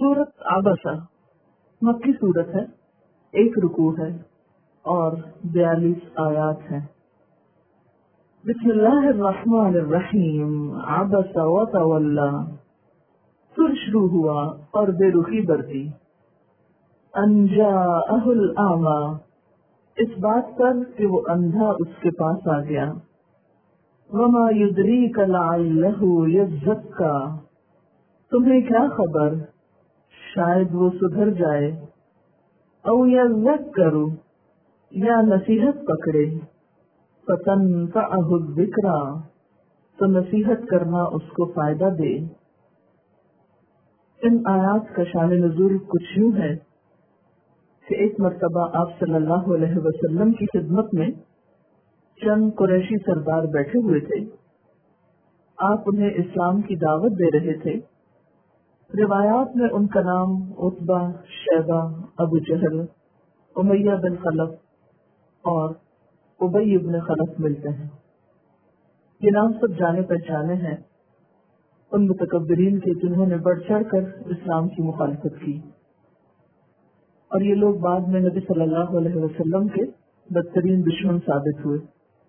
सूरत आबसा मक्की सूरत है, 1 रुकू है और 42 आयात हैं। बिस्मिल्लाहिर्रहमानिर्रहीम। आबसा व तवल्ला, सुर शुरू हुआ और बेरुखी बरती। अंजाअहुल आमा, इस बात पर कि वो अंधा उसके पास आ गया। वमा युद्रीक लअल्लहु यज़्ज़क्का, तुम्हें क्या खबर, शायद वो सुधर जाए। औ यज़्ज़क्करु, या नसीहत पकड़े। फतनफ़अहु ज़िक्रा, तो नसीहत करना उसको फायदा दे। इन आयात का शान नुज़ूल कुछ यूं है कि एक मर्तबा आप सल्लल्लाहु अलैहि वसल्लम की खिदमत में चंद कुरैशी सरदार बैठे हुए थे। आप उन्हें इस्लाम की दावत दे रहे थे। रिवायात में उनका नाम उतबा, शैबा, अबू जहल, उमैया बिन खलफ और उबई इब्न खलफ मिलते हैं। ये नाम सब जाने पहचाने हैं उन मुतकब्बिरीन के जिन्होंने बढ़ चढ़ कर इस्लाम की मुखालफत की, और ये लोग बाद में नबी सल्लल्लाहु अलैहि वसल्लम के बदतरीन दुश्मन साबित हुए।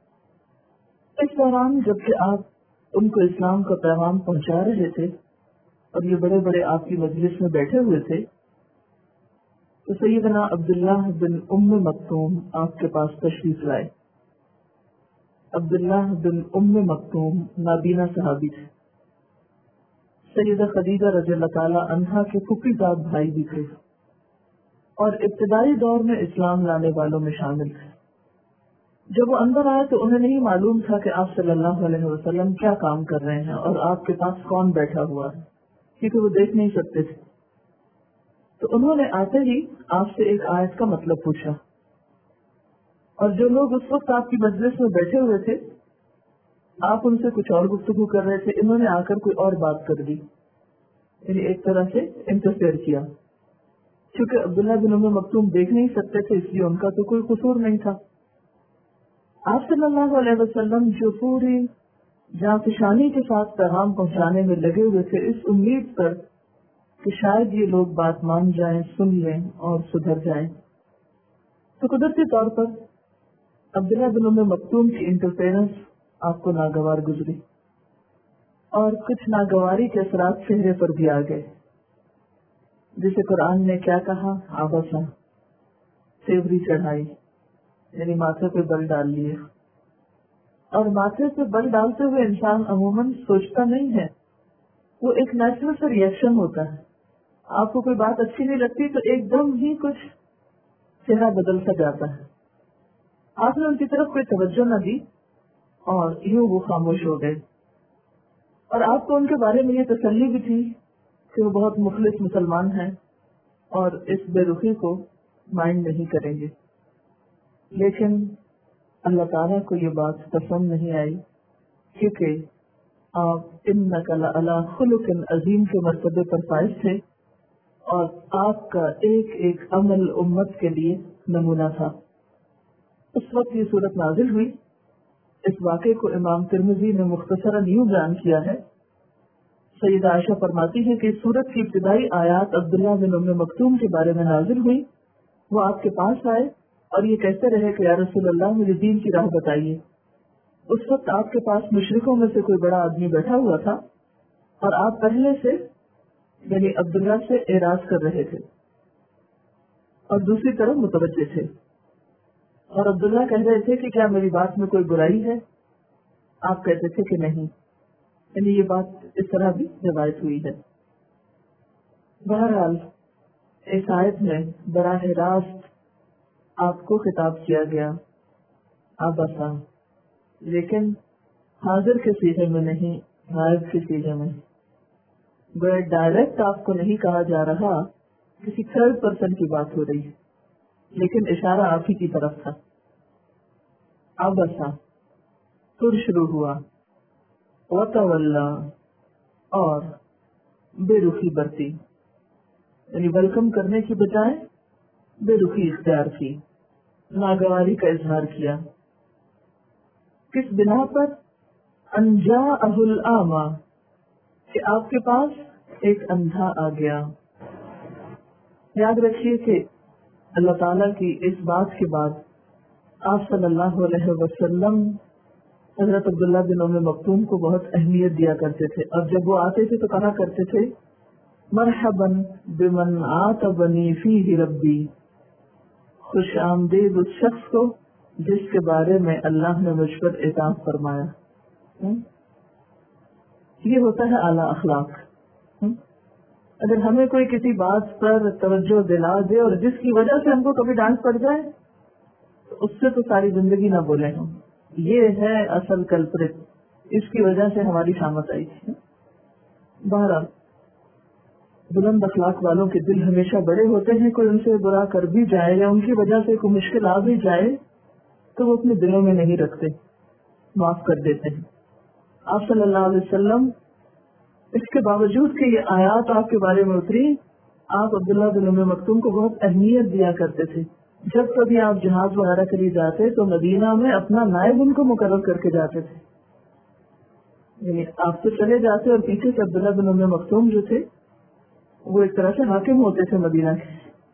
इस दौरान जबकि आप उनको इस्लाम का पैगाम पहुंचा रहे थे और ये बड़े बड़े आपकी मजलिस में बैठे हुए थे, तो सैयदना अब्दुल्लाह बिन उम्म मक्तूम आपके पास तशरीफ लाए। अब्दुल्लाह बिन उम्म मक्तूम नाबीना सहाबी थे। सैयदा खदीजा रज़ियल्लाहु ताला अन्हा के फुफीजाद भाई भी थे और इब्तिदाई दौर में इस्लाम लाने वालों में शामिल थे। जब वो अंदर आए तो उन्हें नहीं मालूम था कि आप सल्लल्लाहु अलैहि वसल्लम क्या काम कर रहे हैं और आपके पास कौन बैठा हुआ है, क्योंकि वो देख नहीं सकते थे। तो उन्होंने आते ही आपसे एक आयत का मतलब पूछा, और जो लोग उस वक्त आपकी मजलिस में बैठे हुए थे, आप उनसे कुछ और गुफ्तगू कर रहे थे, इन्होंने आकर कोई और बात कर दी, यानी एक तरह से इंटरफेयर किया। क्योंकि अब्दुल्ला बिन उम्म मक्तूम देख नहीं सकते थे, इसलिए उनका तो कोई कसूर नहीं था। आप सल्लल्लाहु अलैहि वसल्लम जो पूरी जांफशानी के साथ पैगाम पहुंचाने में लगे हुए थे, इस उम्मीद पर कि शायद ये लोग बात मान जाएं, सुन लें और सुधर जाएं, तो कुदरती तौर पर अब्दुल्ला बिन उम्म मक्तूम की इंटरफेरेंस आपको नागवार गुजरी और कुछ नागवारी के असरात चेहरे पर भी आ गए। जिसे कुरान ने क्या कहा, आबसा, सेवरी चढ़ाई, यानी माथे पे बल डाल लिए। और माथे पे बल डालते हुए इंसान अमूमन सोचता नहीं है, वो एक नेचुरल सा रिएक्शन होता है। आपको कोई बात अच्छी नहीं लगती तो एकदम ही कुछ चेहरा बदल सा जाता है। आपने उनकी तरफ कोई तवज्जो न दी और यूं वो खामोश हो गए। और आपको उनके बारे में ये तसल्ली भी थी कि वो बहुत मुखलिस मुसलमान हैं और इस बेरुखी को माइंड नहीं करेंगे। लेकिन अल्लाह ताला को ये बात पसंद नहीं आई, क्योंकि आप इन्नका लअला खुलुकिन अजीम के मर्तबे पर फाइज थे और आपका एक एक अमल उम्मत के लिए नमूना था। उस वक्त ये सूरत नाजिल हुई। इस वाक़े को इमाम तिर्मिज़ी ने मुख्तसरन यूं बयान किया है। सैयदा आयशा फरमाती है कि सूरत की इब्तिदाई आयात अब्दुल्लाह बिन उम्म मक्तूम के बारे में नाजिल हुई। वो आपके पास आए और ये कहते रहे कि या रसूलल्लाह, मुझे दीन की राह बताइए। उस वक्त आपके पास मुशरिकों में से कोई बड़ा आदमी बैठा हुआ था और आप पहले से यानी अब्दुल्ला से एराज कर रहे थे और दूसरी तरफ मुतवज्जे थे, और अब्दुल्ला कह रहे थे कि क्या मेरी बात में कोई बुराई है। आप कहते थे कि नहीं। यानी ये बात इस तरह भी रिवायत हुई है। बहरहाल इस आयत में बराह रास्त आपको खिताब किया गया आबसा, लेकिन हाजिर के सीगे में नहीं, गायब के सीगे में। गोया डायरेक्ट आपको नहीं कहा जा रहा, किसी थर्ड पर्सन की बात हो रही है, लेकिन इशारा आप ही की तरफ था। आबसा, सुर शुरू हुआ, वतवल्ला, और बेरुखी बरती, यानी वेलकम करने की बजाय बेरुखी इख्तियार की, नागवारी का इजहार किया। किस बिना पर? अंजाअहुल आमा, कि आपके पास एक अंधा आ गया। یاد رکھیے کہ اللہ تعالیٰ کی اس بات کے بعد آپ صلی اللہ علیہ وسلم حضرت عبداللہ بن ام مکتوم کو بہت اہمیت دیا کرتے تھے، اور جب وہ آتے تھے تو کہا کرتے تھے مرحباً بمن عاتبنی فیہ ربی، خوش آمدید اس شخص کو جس کے بارے میں اللہ نے مجھ پر عتاب فرمایا۔ یہ ہوتا ہے اعلیٰ اخلاق۔ اگر ہمیں کوئی کسی بات پر توجہ دلا دے اور جس کی وجہ سے ہم کو کبھی ڈانٹ پڑ جائے تو اس سے تو ساری زندگی نہ بولیں ہم، یہ ہے اصل کلپرٹ، اس کی وجہ سے ہماری شامت آئی تھی۔ بہرحال بلند اخلاق والوں کے دل ہمیشہ بڑے ہوتے ہیں، کوئی ان سے برا کر بھی جائے یا ان کی وجہ سے کوئی مشکل آ بھی جائے تو وہ اپنے دلوں میں نہیں رکھتے، معاف کر دیتے ہیں۔ آپ صلی اللہ علیہ وسلم اس کے باوجود کہ یہ آیات آپ کے بارے میں اتری، آپ عبداللہ بن ام مکتوم کو بہت اہمیت دیا کرتے تھے۔ جب کبھی آپ جہاز وغیرہ کے لیے جاتے تو مدینہ میں اپنا نائب ان کو مقرر کر کے جاتے تھے، یعنی آپ تو چلے جاتے اور پیچھے سے عبداللہ بن ام مکتوم جو تھے وہ ایک طرح سے حاکم ہوتے تھے مدینہ کے،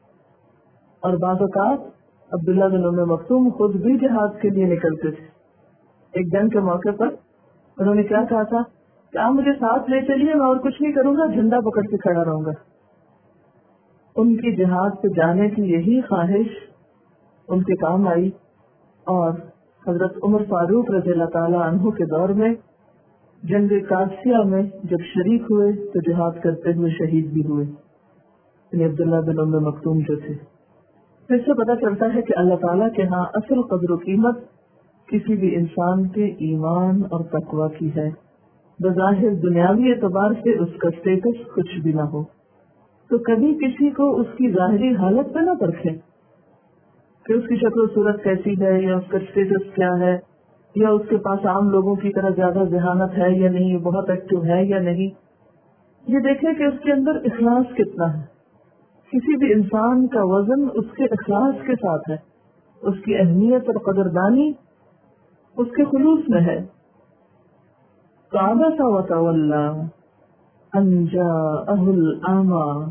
اور بعض اوقات عبداللہ بن ام مکتوم خود بھی جہاد کے لیے نکلتے تھے۔ ایک جنگ کے موقع پر انہوں نے کیا کہا تھا کہ آپ مجھے ساتھ لے چلیے، میں اور کچھ نہیں کروں گا، جھنڈا پکڑ کے کھڑا رہوں گا۔ ان کی جہاد پہ جانے کی یہی خواہش ان کے کام آئی، اور حضرت عمر فاروق رضی اللہ تعالی عنہ کے دور میں جنگ قادسیہ میں جب شریک ہوئے تو جہاد کرتے ہوئے شہید بھی ہوئے، یعنی عبداللہ بن ام مکتوم جو تھے۔ اس سے پتہ چلتا ہے کہ اللہ تعالیٰ کے ہاں اصل قدر و قیمت کسی بھی انسان کے ایمان اور تقوی کی ہے، بظاہر دنیاوی اعتبار سے اس کا اسٹیٹس کچھ بھی نہ ہو، تو کبھی کسی کو اس کی ظاہری حالت پہ نہ پرکھیں کہ اس کی شکل و صورت کیسی ہے یا اس کا اسٹیٹس کیا ہے، یا اس کے پاس عام لوگوں کی طرح زیادہ ذہانت ہے یا نہیں، بہت ایکٹیو ہے یا نہیں۔ یہ دیکھیں کہ اس کے اندر اخلاص کتنا ہے۔ کسی بھی انسان کا وزن اس کے اخلاص کے ساتھ ہے، اس کی اہمیت اور قدردانی اس کے خلوص میں ہے۔ عَبَسَ وَتَوَلَّى أَن جَاءَهُ الْأَعْمَى،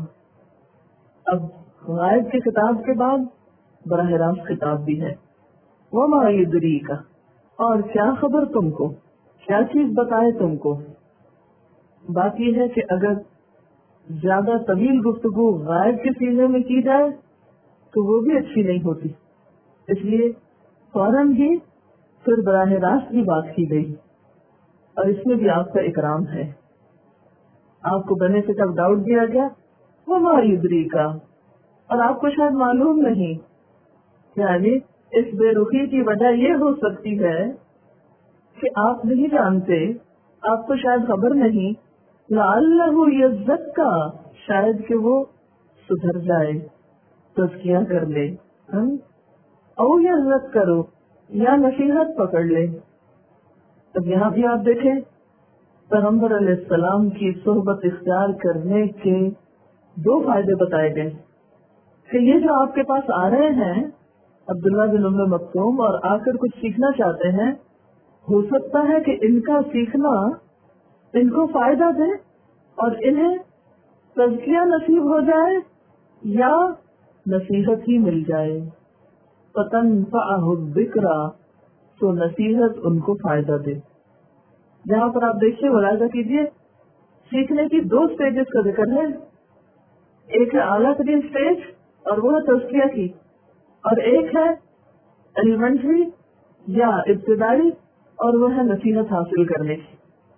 اب غائب کے خطاب کے بعد براہ راست خطاب بھی ہے۔ وَمَا يُدْرِيكَ، اور کیا خبر تم کو، کیا چیز بتائے تم کو۔ بات یہ ہے کہ اگر زیادہ طویل گفتگو غائب کے سینے میں کی جائے تو وہ بھی اچھی نہیں ہوتی، اس لیے فوراً ہی پھر براہ راست کی بات کی گئی، اور اس میں بھی آپ کا اکرام ہے۔ آپ کو بنے سے تب ڈاؤٹ دیا گیا وَمَا يُدْرِيكَ، اور آپ کو شاید معلوم نہیں، یعنی اس بے رخی کی وجہ یہ ہو سکتی ہے کہ آپ نہیں جانتے، آپ کو شاید خبر نہیں، لَعَلَّهُ يَزَّكَّىٰ، شاید کہ وہ سدھر جائے، تزکیہ کر لے، او يَذَّكَّرُ، یا نصیحت پکڑ لے۔ اب یہاں بھی آپ دیکھیں پیغمبر علیہ السلام کی صحبت اختیار کرنے کے دو فائدے بتائے گئے کہ یہ جو آپ کے پاس آ رہے ہیں عبداللہ بن ام مکتوم اور آ کر کچھ سیکھنا چاہتے ہیں، ہو سکتا ہے کہ ان کا سیکھنا ان کو فائدہ دے اور انہیں تزکیہ نصیب ہو جائے یا نصیحت ہی مل جائے۔ فَتَنْفَعَهُ الذِّكْرَىٰ، تو نصیحت ان کو فائدہ دے۔ جہاں پر آپ دیکھیے، ملاحظہ کیجیے، سیکھنے کی دو سٹیجز کا ذکر ہے، ایک ہے اعلیٰ ترین سٹیج اور وہ ہے تزکیہ کی، اور ایک ہے ایلیمنٹری یا ابتدائی اور وہ ہے نصیحت حاصل کرنے کی۔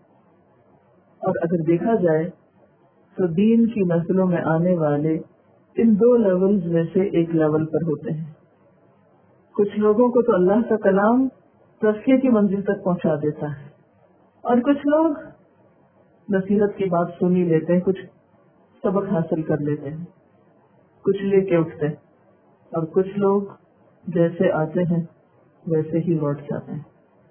اور اگر دیکھا جائے تو دین کی محفلوں میں آنے والے ان دو لیولز میں سے ایک لیول پر ہوتے ہیں۔ کچھ لوگوں کو تو اللہ کا کلام تزکیہ کی منزل تک پہنچا دیتا ہے، اور کچھ لوگ نصیحت کی بات سنی لیتے ہیں، کچھ سبق حاصل کر لیتے ہیں، کچھ لے کے اٹھتے ہیں، اور کچھ لوگ جیسے آتے ہیں ویسے ہی لوٹ جاتے ہیں۔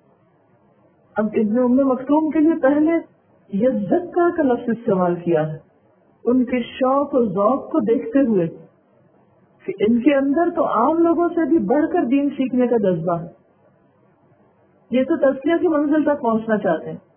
اب ابن ام مکتوم کے لیے پہلے یزکا کا لفظ استعمال کیا ہے، ان کے شوق اور ذوق کو دیکھتے ہوئے کہ ان کے اندر تو عام لوگوں سے بھی بڑھ کر دین سیکھنے کا جذبہ ہے، یہ تو تزکیہ کی منزل تک پہنچنا چاہتے ہیں۔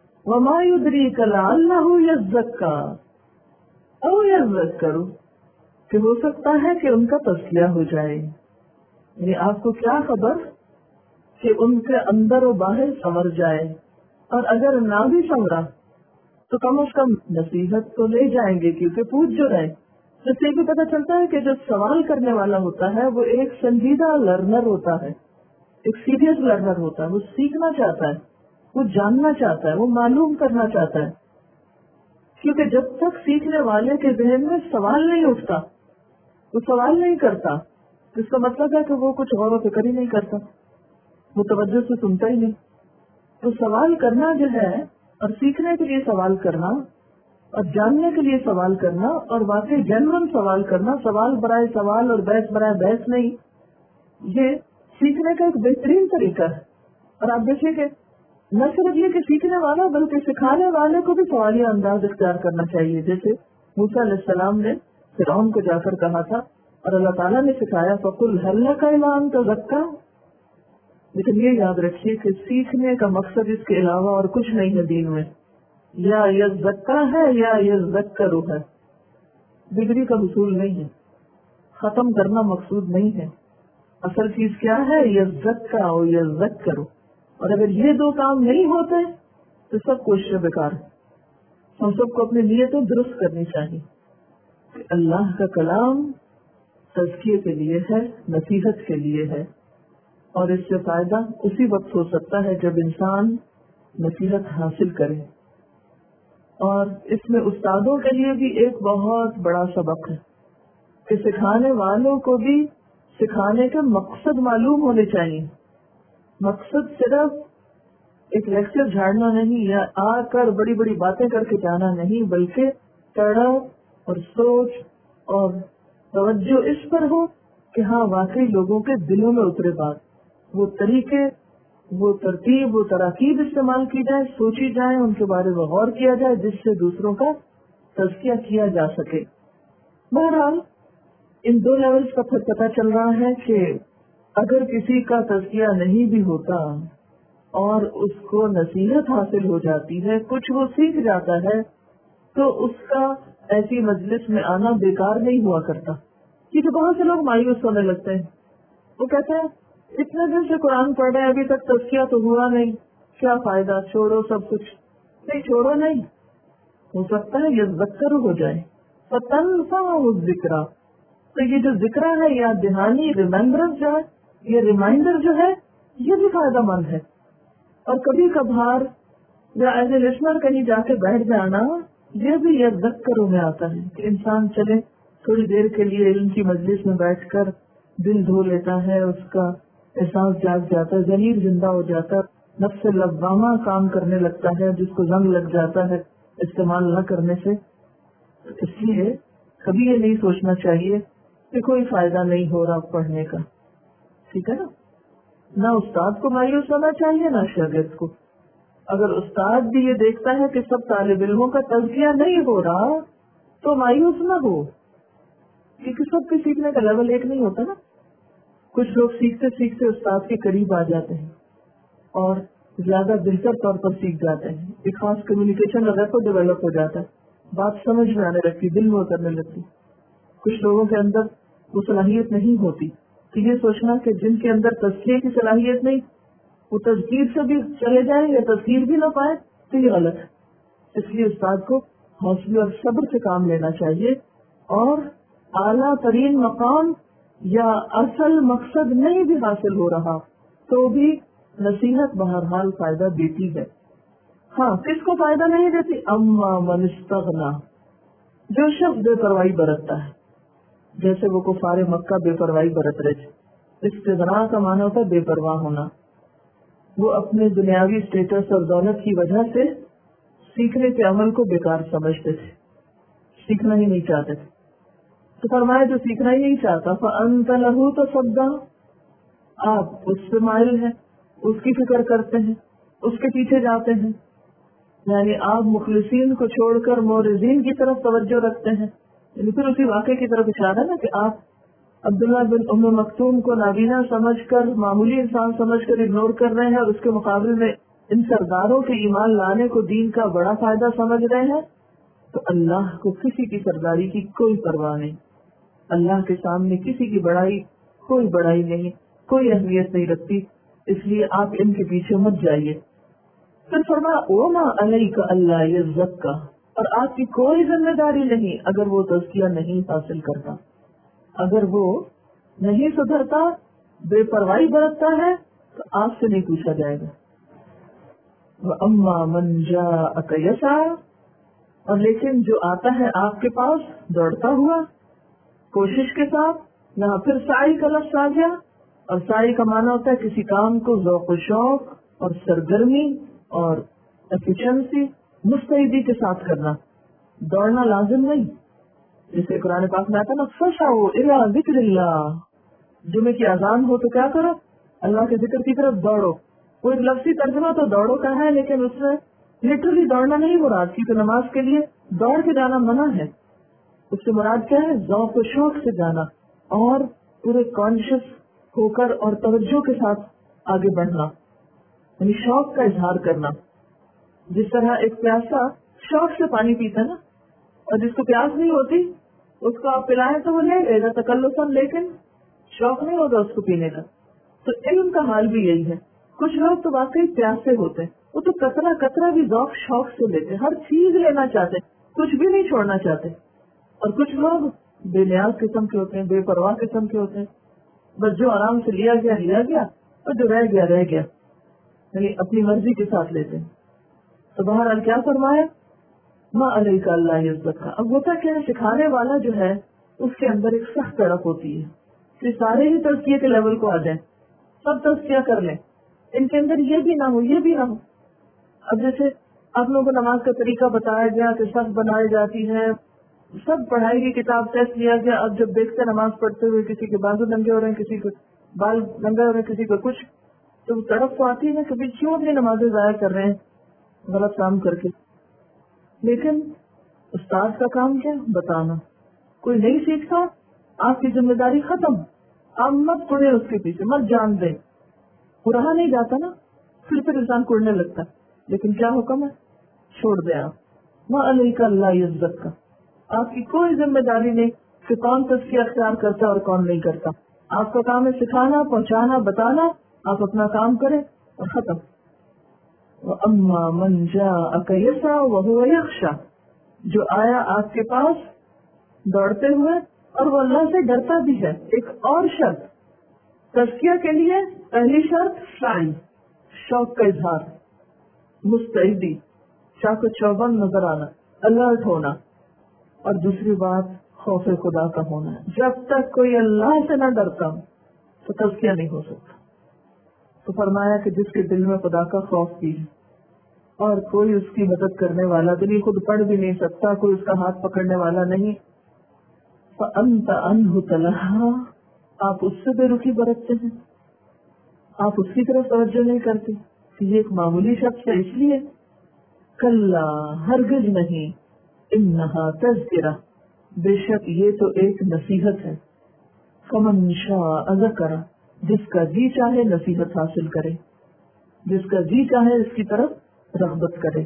وَمَا يُدْرِيكَ لَعَلَّهُ يَزَّكَّىٰ أَوْ يَذَّكَّرُ، کہ ہو سکتا ہے کہ ان کا تزکیہ ہو جائے، یعنی آپ کو کیا خبر کہ ان کے اندر و باہر سنور جائے، اور اگر نہ بھی سنورا تو کم از کم نصیحت تو لے جائیں گے، کیونکہ پوچھ جو رہے. جس سے بھی پتہ چلتا ہے کہ جو سوال کرنے والا ہوتا ہے وہ ایک سنجیدہ لرنر ہوتا ہے، ایک سیریس لرنر ہوتا ہے. وہ سیکھنا چاہتا ہے، وہ جاننا چاہتا ہے، وہ معلوم کرنا چاہتا ہے. کیونکہ جب تک سیکھنے والے کے ذہن میں سوال نہیں اٹھتا، وہ سوال نہیں کرتا، اس کا مطلب ہے کہ وہ کچھ غور و فکر ہی نہیں کرتا، وہ توجہ سے سنتا ہی نہیں. تو سوال کرنا جو ہے، اور سیکھنے کے لیے سوال کرنا اور جاننے کے لیے سوال کرنا، اور واقعی جنرل سوال کرنا، سوال برائے سوال اور بحث برائے بحث نہیں، یہ سیکھنے کا ایک بہترین طریقہ ہے. اور آپ دیکھیں کہ نہ صرف یہ کہ سیکھنے والا بلکہ سکھانے والے کو بھی سوالیہ انداز اختیار کرنا چاہیے. جیسے موسیٰ علیہ السلام نے فرعون کو جا کر کہا تھا اور اللہ تعالیٰ نے سکھایا فَقُلْ هَلْ لَكَ إِلَىٰ أَن تَزَكَّىٰ. لیکن یہ یاد رکھیے کہ سیکھنے کا مقصد اس کے علاوہ اور کچھ نہیں ہے دین میں، یا یزکا ہے یا یذکر ہے. ڈگری کا حصول نہیں ہے، ختم کرنا مقصود نہیں ہے. اصل چیز کیا ہے؟ یزکا و یذکر. اور اگر یہ دو کام نہیں ہوتے تو سب کوششیں بیکار ہے. ہم سب کو اپنی نیتیں درست کرنی چاہیے کہ اللہ کا کلام تزکیے کے لیے ہے، نصیحت کے لیے ہے، اور اس سے فائدہ اسی وقت ہو سکتا ہے جب انسان نصیحت حاصل کرے. اور اس میں استادوں کے لیے بھی ایک بہت بڑا سبق ہے کہ سکھانے والوں کو بھی سکھانے کے مقصد معلوم ہونے چاہیے. مقصد صرف ایک لیکچر جھاڑنا نہیں یا آ کر بڑی بڑی باتیں کر کے جانا نہیں، بلکہ تڑپ اور سوچ اور توجہ اس پر ہو کہ ہاں واقعی لوگوں کے دلوں میں اترے بات. وہ طریقے، وہ ترتیب، وہ تراکیب استعمال کی جائے، سوچی جائیں، ان کے بارے میں غور کیا جائے، جس سے دوسروں کا تزکیہ کیا جا سکے. بہرحال ان دو لیولز کا پھر پتہ چل رہا ہے کہ اگر کسی کا تزکیہ نہیں بھی ہوتا اور اس کو نصیحت حاصل ہو جاتی ہے، کچھ وہ سیکھ جاتا ہے، تو اس کا ایسی مجلس میں آنا بیکار نہیں ہوا کرتا. کیونکہ بہت سے لوگ مایوس ہونے لگتے ہیں. وہ کہتے ہیں اتنے دن سے قرآن پڑھ رہے ہیں، ابھی تک تزکیہ تو ہوا نہیں، کیا فائدہ، چھوڑو سب کچھ. نہیں، چھوڑو نہیں، ہو سکتا ہے یذکر ہو جائے. فَتَنفَعُهُ الذِّکْرَ. تو یہ جو ذکر ہے یا دہانی ریممبرنس جو ہے، یہ ریمائنڈر جو ہے، یہ بھی فائدہ مند ہے. اور کبھی کبھار یا ایز اے لسنر کہیں جا کے بیٹھ جانا، یہ بھی یذکر میں آتا ہے کہ انسان چلے تھوڑی دیر کے لیے علم کی مجلس میں بیٹھ کر دل دھو لیتا ہے، اس کا احساس جاگ جاتا ہے، ضمیر زندہ ہو جاتا ہے، نفس لوامہ کام کرنے لگتا ہے، جس کو زنگ لگ جاتا ہے استعمال نہ کرنے سے. اس لیے کبھی یہ نہیں سوچنا چاہیے کہ کوئی فائدہ نہیں ہو رہا پڑھنے کا. ٹھیک ہے نا؟ نہ استاد کو مایوس ہونا چاہیے نہ شاگرد کو. اگر استاد بھی یہ دیکھتا ہے کہ سب طالب علموں کا تزکیہ نہیں ہو رہا تو مایوس نہ ہو، کیونکہ سب کے سیکھنے کا لیول ایک نہیں ہوتا نا. کچھ لوگ سیکھتے سیکھتے استاد کے قریب آ جاتے ہیں اور زیادہ بہتر طور پر سیکھ جاتے ہیں. ایک خاص کمیونیکیشن ریپو ڈیولپ ہو جاتا ہے، بات سمجھ میں آنے لگتی، دل میں اترنے لگتی. کچھ لوگوں کے اندر وہ صلاحیت نہیں ہوتی. تو یہ سوچنا کہ جن کے اندر تزکیے کی صلاحیت نہیں، وہ تذکیر سے بھی چلے جائیں یا تذکیر بھی نہ پائے، تو یہ غلط ہے. اس لیے استاد کو حوصلے اور صبر سے کام لینا چاہیے، اور اعلیٰ ترین مقام یا اصل مقصد نہیں بھی حاصل ہو رہا تو بھی نصیحت بہرحال فائدہ دیتی ہے. ہاں، کس کو فائدہ نہیں دیتی؟ اما من استغنا، جو شخص بے پرواہی برتتا ہے، جیسے وہ کفار مکہ بے پرواہی برت رہے تھے. استغنا کا معنی ہوتا ہے بے پرواہ ہونا. وہ اپنے دنیاوی اسٹیٹس اور دولت کی وجہ سے سیکھنے کے عمل کو بیکار سمجھتے تھے، سیکھنا ہی نہیں چاہتے تھے. تو فرمایا جو سیکھنا ہی نہیں چاہتا فَأَنْتَ لَهُ تَصَدَّىٰ، آپ اس سے مائل ہیں، اس کی فکر کرتے ہیں، اس کے پیچھے جاتے ہیں. یعنی آپ مخلصین کو چھوڑ کر مورزین کی طرف توجہ رکھتے ہیں. یعنی پھر اسی واقعے کی طرف اشارہ ہے نا کہ آپ عبداللہ بن ام مکتوم کو نابینا سمجھ کر، معمولی انسان سمجھ کر اگنور کر رہے ہیں، اور اس کے مقابلے میں ان سرداروں کے ایمان لانے کو دین کا بڑا فائدہ سمجھ رہے ہیں. تو اللہ کو کسی کی سرداری کی کوئی پرواہ نہیں. اللہ کے سامنے کسی کی بڑائی کوئی بڑائی نہیں، کوئی اہمیت نہیں رکھتی، اس لیے آپ ان کے پیچھے مت جائیے۔ پھر فرمایا وما علیک الا یزکا، اور آپ کی کوئی ذمہ داری نہیں اگر وہ تزکیہ نہیں حاصل کرتا، اگر وہ نہیں سدھرتا، بے پرواہی برتتا ہے تو آپ سے نہیں پوچھا جائے گا۔ وَأَمَّا مَنْ جَاءَكَ يَسْعَىٰ، اور لیکن جو آتا ہے آپ کے پاس دوڑتا ہوا کوشش کے ساتھ، یہاں پھر سعی کا لفظ آ گیا، اور سعی کا معنی ہوتا ہے کسی کام کو ذوق و شوق اور سرگرمی اور ایفیشنسی مستعدی کے ساتھ کرنا، دوڑنا لازم نہیں۔ جیسے قرآن پاک میں آتا نا فَسَعُوا إِلَىٰ ذِكْرِ اللَّهِ، جمعے کی اذان ہو تو کیا کرو؟ اللہ کے ذکر کی طرف دوڑو۔ وہ ایک لفظی ترجمہ تو دوڑو کا ہے، لیکن اس میں لٹرلی دوڑنا نہیں مراد، کیونکہ نماز کے لیے دوڑ کے جانا منع ہے۔ اس سے مراد کیا ہے؟ ذوق و شوق سے جانا اور پورے کانشیس ہو کر اور توجہ کے ساتھ آگے بڑھنا، یعنی شوق کا اظہار کرنا۔ جس طرح ایک پیاسا شوق سے پانی پیتا ہے نا، اور جس کو پیاس نہیں ہوتی اس کو آپ پلائیں تو وہ لے گا تکلفاً، لیکن شوق نہیں ہوگا اس کو پینے کا۔ تو علم کا حال بھی یہی ہے، کچھ لوگ تو واقعی پیاسے ہوتے ہیں، وہ تو قطرہ قطرہ بھی ذوق شوق سے لیتے، ہر چیز لینا چاہتے، کچھ بھی نہیں چھوڑنا چاہتے۔ اور کچھ لوگ بے نیاز قسم کے ہوتے ہیں، بے پرواہ قسم کے ہوتے ہیں، بس جو آرام سے لیا گیا اور جو رہ گیا یعنی اپنی مرضی کے ساتھ لیتے ہیں۔ تو بہرحال کیا فرمایا؟ ما علیک اللہ یزکا۔ اب ہوتا کیا ہے، سکھانے والا جو ہے اس کے اندر ایک سخت طرف ہوتی ہے کہ سارے ہی تزکیے کے لیول کو آ جائیں، سب تزکیہ کر لیں، ان کے اندر یہ بھی نہ ہو یہ بھی نہ ہو۔ اب جیسے آپ لوگوں کو نماز کا طریقہ بتایا گیا کہ سب بنائی جاتی ہے، سب پڑھائی کی کتاب ٹیسٹ لیا گیا، اب جب دیکھتے نماز پڑھتے ہوئے کسی کے بازو ننگے ہو رہے ہیں، کسی کے بال ننگے ہو رہے ہیں، کسی کو کچھ، تو تڑپ تو آتی ہے کبھی کیوں اپنی نمازیں ضائع کر رہے ہیں غلط کام کر کے۔ لیکن استاد کا کام کیا؟ بتانا۔ کوئی نہیں سیکھتا، آپ کی ذمہ داری ختم، آپ مت پڑھے اس کے پیچھے، مت جان دیں، رہا نہیں جاتا نا، پھر انسان کوڑنے لگتا ہے۔ لیکن کیا حکم ہے؟ چھوڑ دیں آپ، ما علیک اللہ یزکا، آپ کی کوئی ذمہ داری نہیں کہ کون تزکیہ اختیار کرتا اور کون نہیں کرتا۔ آپ کا کام ہے سکھانا، پہنچانا، بتانا، آپ اپنا کام کریں اور ختم۔ وَأَمَّا مَنْ جَاءَكَ يَسْعَىٰ وَهُوَ يَخْشَىٰ، جو آیا آپ کے پاس دوڑتے ہوئے اور وہ اللہ سے ڈرتا بھی ہے۔ ایک اور شرط تزکیہ کے لیے، پہلی شرط سعی، شوق کا اظہار، مستعدی، چاق و چوبند نظر آنا، الرٹ ہونا، اور دوسری بات خوف خدا کا ہونا ہے۔ جب تک کوئی اللہ سے نہ ڈرتا تو تزکیہ نہیں ہو سکتا۔ تو فرمایا کہ جس کے دل میں خدا کا خوف بھی ہے اور کوئی اس کی مدد کرنے والا بھی، خود پڑھ بھی نہیں سکتا، کوئی اس کا ہاتھ پکڑنے والا نہیں، فَأَنْتَ عَنْهُ تَلَهَّىٰ، آپ اس سے بے رخی برتتے ہیں، آپ اس کی طرف توجہ نہیں کرتے کہ یہ ایک معمولی شخص ہے، اس لیے کلا، ہرگز نہیں، انها تذکرہ، بے شک یہ تو ایک نصیحت ہے، فمن شاء ذکرہ، جس کا جی چاہے نصیحت حاصل کرے، جس کا جی چاہے اس کی طرف رغبت کرے۔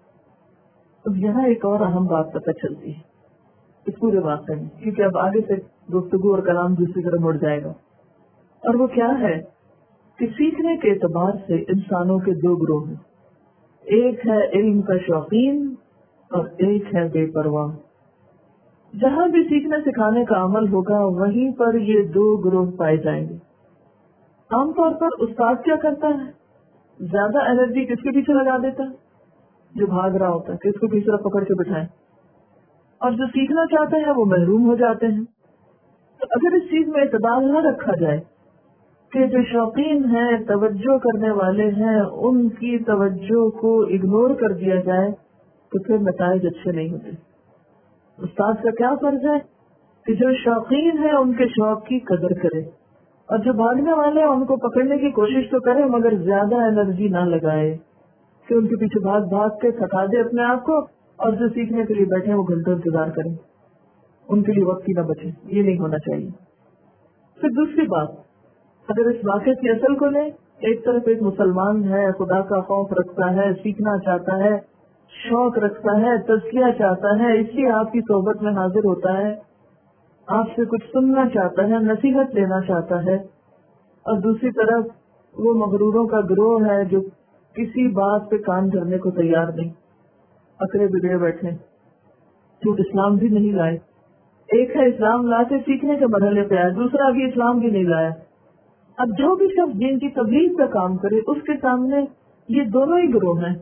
اب یہاں ایک اور اہم بات پتہ چلتی ہے اس پورے واقعے میں، کیونکہ اب آگے سے گفتگو اور کلام دوسری طرف مڑ جائے گا، اور وہ کیا ہے کہ سیکھنے کے اعتبار سے انسانوں کے دو گروہ ہیں، ایک ہے علم کا شوقین اور ایک ہے بے پرواہ۔ جہاں بھی سیکھنے سکھانے کا عمل ہوگا وہیں پر یہ دو گروہ پائے جائیں گے۔ عام طور پر استاد کیا کرتا ہے؟ زیادہ انرجی کس کے پیچھے لگا دیتا ہے؟ جو بھاگ رہا ہوتا ہے، کس کو تیسرا پکڑ کے بٹھائے، اور جو سیکھنا چاہتے ہیں وہ محروم ہو جاتے ہیں۔ تو اگر اس چیز میں اعتدال نہ رکھا جائے کہ جو شوقین ہیں، توجہ کرنے والے ہیں، ان کی توجہ کو اگنور کر دیا جائے تو پھر نتائج اچھے نہیں ہوتے۔ استاد کا کیا فرض ہے کہ جو شوقین ہیں ان کے شوق کی قدر کرے، اور جو بھاگنے والے ہیں ان کو پکڑنے کی کوشش تو کرے مگر زیادہ انرجی نہ لگائے کہ ان کے پیچھے بھاگ بھاگ کے تھکا دے اپنے آپ کو، اور جو سیکھنے کے لیے بیٹھے وہ گھنٹوں انتظار کریں، ان کے لیے وقت ہی نہ بچے، یہ نہیں ہونا چاہیے۔ پھر دوسری بات، اگر اس واقعے کی اصل کو لیں، ایک طرف ایک مسلمان ہے، خدا کا خوف رکھتا ہے، سیکھنا چاہتا ہے، شوق رکھتا ہے، تزکیہ چاہتا ہے، اس لیے آپ کی صحبت میں حاضر ہوتا ہے، آپ سے کچھ سننا چاہتا ہے، نصیحت لینا چاہتا ہے، اور دوسری طرف وہ مغروروں کا گروہ ہے جو کسی بات پہ کان دھرنے کو تیار نہیں، اکڑے بگڑے بیٹھے، جو اسلام بھی نہیں لائے. ایک ہے اسلام لا کے سیکھنے کے مرحلے پہ آیا، دوسرا ابھی اسلام بھی نہیں لایا. اب جو بھی شخص دین کی تبلیغ کا کام کرے اس کے سامنے یہ دونوں ہی گروہ ہیں.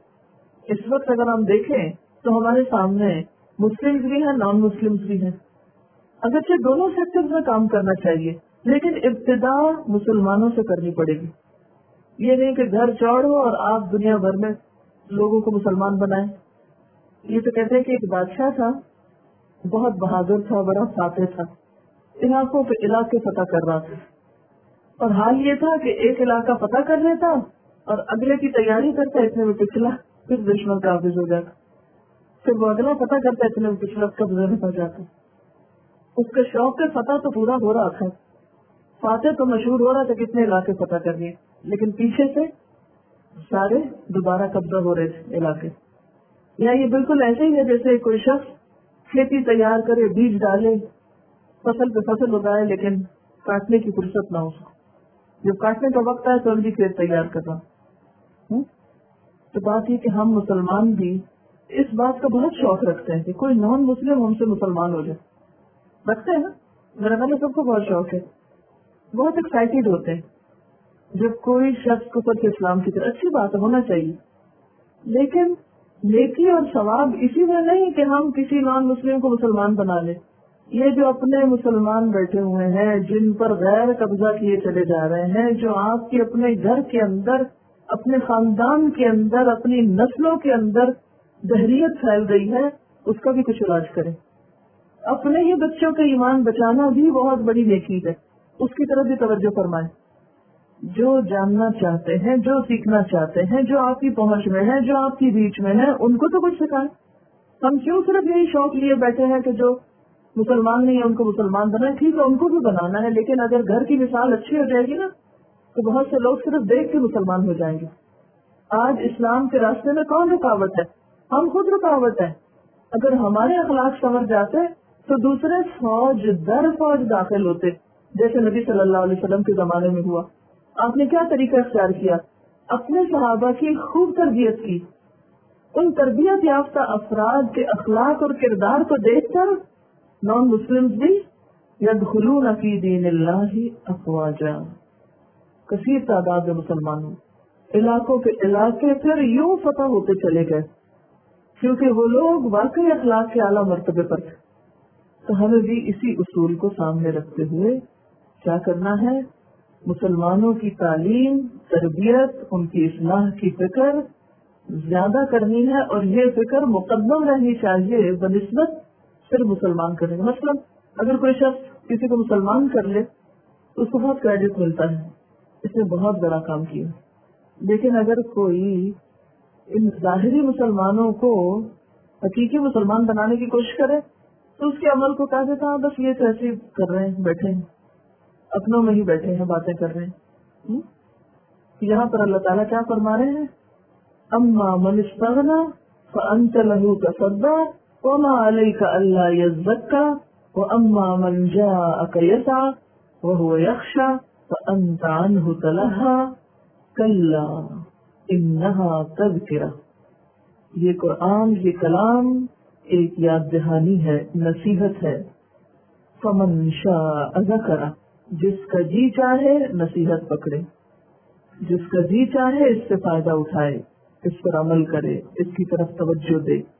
اس وقت اگر ہم دیکھیں تو ہمارے سامنے مسلم بھی ہیں، نان مسلم بھی ہیں. اگرچہ دونوں سیکٹر میں کام کرنا چاہیے، لیکن ابتدا مسلمانوں سے کرنی پڑے گی. یہ نہیں کہ گھر چوڑ ہو اور آپ دنیا بھر میں لوگوں کو مسلمان بنائیں. یہ تو کہتے ہیں کہ ایک بادشاہ تھا، بہت بہادر تھا، بڑا فاتح تھا، علاقوں پہ علاقے فتح کر رہا تھا. اور حال یہ تھا کہ ایک علاقہ فتح کر لیتا اور اگلے کی تیاری کرتا، اتنے میں پچھلا پھر دشمن قابض ہو جاتا، پھر وہ اگلا فتح کرتا، اتنے میں پچھلا قبضے میں پڑ جاتا. اس کے شوق کے فتح تو پورا ہو رہا تھا، فاتح تو مشہور ہو رہا تھا کتنے علاقے فتح کر لیے، لیکن پیچھے سے سارے دوبارہ قبضہ ہو رہے تھے علاقے. یا یہ بالکل ایسے ہی ہے جیسے کوئی شخص کھیتی تیار کرے، بیج ڈالے، فصل پہ فصل اگائے، لیکن کاٹنے کی فرصت نہ ہو. جب کاٹنے کا وقت آئے تو بھی کھیت تیار کر رہا. تو بات یہ کہ ہم مسلمان بھی اس بات کا بہت شوق رکھتے ہیں کہ کوئی نان مسلم ہم سے مسلمان ہو جائے. رکھتے ہیں نا، میرا خیال ہے سب کو بہت شوق ہے، بہت ایکسائٹیڈ ہوتے ہیں جب کوئی شخص کو سب اسلام کی طرف. اچھی بات ہونا چاہیے، لیکن نیکی اور ثواب اسی میں نہیں کہ ہم کسی نان مسلم کو مسلمان بنا لیں. یہ جو اپنے مسلمان بیٹھے ہوئے ہیں، جن پر غیر قبضہ کیے چلے جا رہے ہیں، جو آپ کے اپنے گھر کے اندر، اپنے خاندان کے اندر، اپنی نسلوں کے اندر دہریت پھیل رہی ہے، اس کا بھی کچھ علاج کریں. اپنے ہی بچوں کا ایمان بچانا بھی بہت بڑی نیکی ہے، اس کی طرف بھی توجہ فرمائیں. جو جاننا چاہتے ہیں، جو سیکھنا چاہتے ہیں، جو آپ کی پہنچ میں ہے، جو آپ کی ریچ میں ہے، ان کو تو کچھ سکھائیں. ہم کیوں صرف یہی شوق لیے بیٹھے ہیں کہ جو مسلمان نہیں ہے ان کو مسلمان بنائیں؟ ٹھیک ہے، ان کو بھی بنانا ہے، لیکن اگر گھر کی مثال اچھی ہو جائے گی نا تو بہت سے لوگ صرف دیکھ کے مسلمان ہو جائیں گے. آج اسلام کے راستے میں کون رکاوٹ ہے؟ ہم خود رکاوٹ ہیں. اگر ہمارے اخلاق سنور جاتے تو دوسرے فوج در فوج داخل ہوتے، جیسے نبی صلی اللہ علیہ وسلم کے زمانے میں ہوا. آپ نے کیا طریقہ اختیار کیا؟ اپنے صحابہ کی خوب تربیت کی. ان تربیت یافتہ افراد کے اخلاق اور کردار کو دیکھ کر نان مسلم بھی یدخلون فی دین اللہ افواجا، کثیر تعداد میں مسلمانوں علاقوں کے علاقے پھر یوں فتح ہوتے چلے گئے، کیونکہ وہ لوگ واقعی اخلاق کے اعلیٰ مرتبے پر تھے. تو ہمیں بھی اسی اصول کو سامنے رکھتے ہوئے کیا کرنا ہے؟ مسلمانوں کی تعلیم، تربیت، ان کی اصلاح کی فکر زیادہ کرنی ہے، اور یہ فکر مقدم رہنی چاہیے بنسبت صرف مسلمان کرنے کا. مثلا اگر کوئی شخص کسی کو مسلمان کر لے تو اس کو بہت کریڈٹ ملتا ہے، اس نے بہت بڑا کام کیا. لیکن اگر کوئی ان ظاہری مسلمانوں کو حقیقی مسلمان بنانے کی کوشش کرے تو اس کے عمل کو کہہ دیتا بس یہ تو ایسے کر رہے ہیں، بیٹھے ہیں اپنوں میں ہی بیٹھے ہیں، باتیں کر رہے ہیں. یہاں پر اللہ تعالیٰ کیا فرما رہے ہیں؟ اما من استغنا فانت له تصدى وما عليك الا يزكى واما من جاءك يسعى وهو يخشى فانت عنه تلهى كلا انها تذكرة. یہ قرآن، یہ کلام ایک یاد دہانی ہے، نصیحت ہے. فمن شاء ذکر، جس کا جی چاہے نصیحت پکڑے، جس کا جی چاہے اس سے فائدہ اٹھائے، اس پر عمل کرے، اس کی طرف توجہ دے.